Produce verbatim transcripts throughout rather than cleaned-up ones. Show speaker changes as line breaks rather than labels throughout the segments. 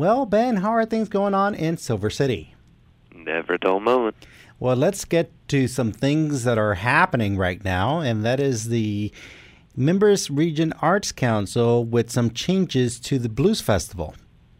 Well, Ben, how are things going on in Silver City?
Never a dull moment.
Well, let's get to some things that are happening right now, and that is the Members Region Arts Council with some changes to the Blues Festival.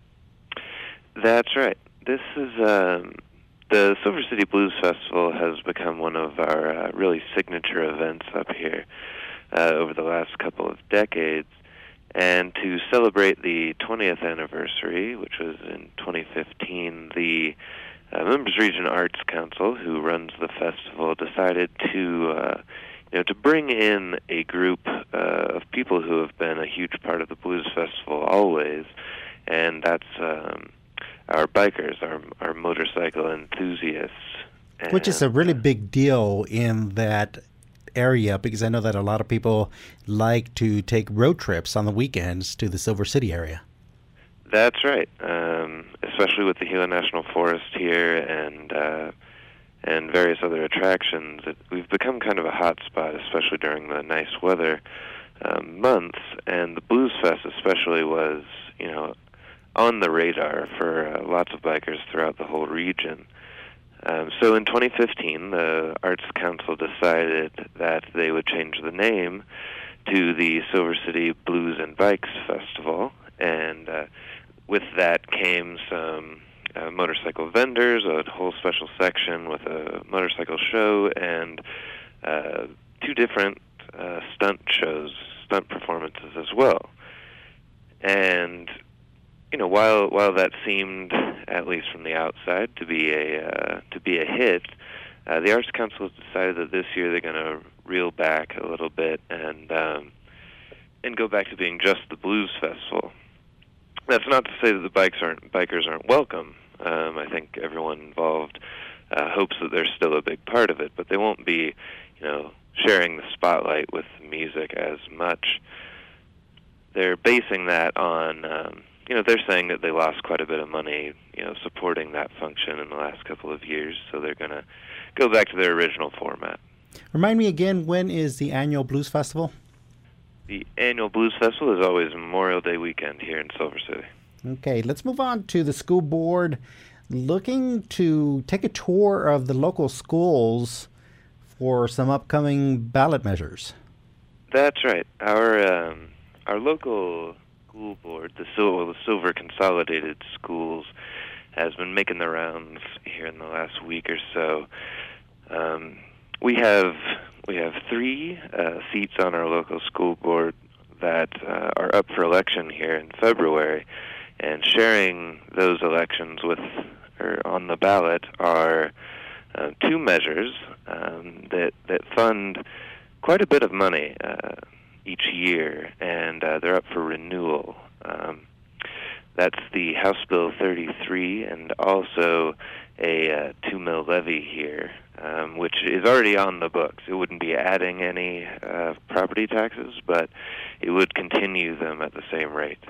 That's right. This is um, the Silver City Blues Festival has become one of our uh, really signature events up here uh, over the last couple of decades. And to celebrate the twentieth anniversary, which was in twenty fifteen, the uh, Members Region Arts Council, who runs the festival, decided to uh, you know to bring in a group uh, of people who have been a huge part of the Blues Festival always, and that's um, our bikers, our our motorcycle enthusiasts. And,
Which is a really big deal in that area, because I know that a lot of people like to take road trips on the weekends to the Silver City area.
That's right, um, especially with the Gila National Forest here and uh, and various other attractions. It, we've become kind of a hot spot, especially during the nice weather um, months, and the Blues Fest especially was, you know, on the radar for uh, lots of bikers throughout the whole region. Um, so in twenty fifteen, the Arts Council decided that they would change the name to the Silver City Blues and Bikes Festival, and uh, with that came some uh, motorcycle vendors, a whole special section with a motorcycle show, and uh, two different uh, stunt shows, stunt performances as well. And you know, while while that seemed, at least from the outside, to be a uh, to be a hit, uh, the Arts Council has decided that this year they're going to reel back a little bit and um, and go back to being just the Blues Festival. That's not to say that the bikes aren't bikers aren't welcome. Um, I think everyone involved uh, hopes that they're still a big part of it, but they won't be, you know, sharing the spotlight with music as much. They're basing that on. Um, You know, they're saying that they lost quite a bit of money, you know, supporting that function in the last couple of years, so they're going to go back to their original format.
Remind me again, when is the annual Blues Festival?
The annual Blues Festival is always Memorial Day weekend here in Silver City.
Okay, let's move on to the school board looking to take a tour of the local schools for some upcoming ballot measures.
That's right. Our um, our local school board, the Silver, the Silver Consolidated Schools, has been making the rounds here in the last week or so. Um, we have we have three uh, seats on our local school board that uh, are up for election here in February, and sharing those elections with or on the ballot are uh, two measures um, that that fund quite a bit of money Uh, each year, and uh, they're up for renewal. Um, that's the House Bill thirty-three, and also a uh, two mil levy here, um, which is already on the books. It wouldn't be adding any uh, property taxes, but it would continue them at the same rate.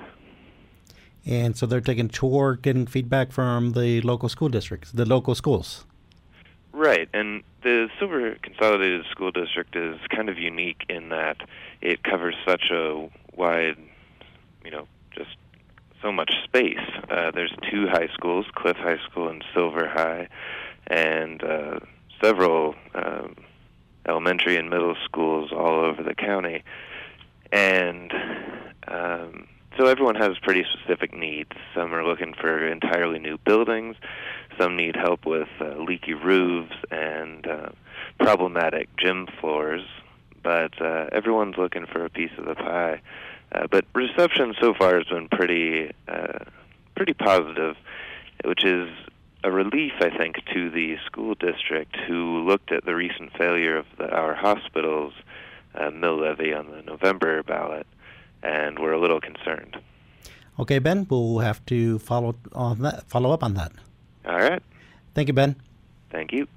And so they're taking a tour, getting feedback from the local school districts, the local schools.
Right, and the Silver Consolidated School District is kind of unique in that it covers such a wide, you know, just so much space. Uh, there's two high schools, Cliff High School and Silver High, and uh, several um, elementary and middle schools all over the county. And um, so everyone has pretty specific needs. Some are looking for entirely new buildings. Some need help with uh, leaky roofs and uh, problematic gym floors. But uh, everyone's looking for a piece of the pie. Uh, but reception so far has been pretty, uh, pretty positive, which is a relief, I think, to the school district who looked at the recent failure of the, our hospital's uh, mill levy on the November ballot, and were a little concerned.
Okay, Ben, we'll have to follow on that, follow up on that.
All right.
Thank you, Ben.
Thank you.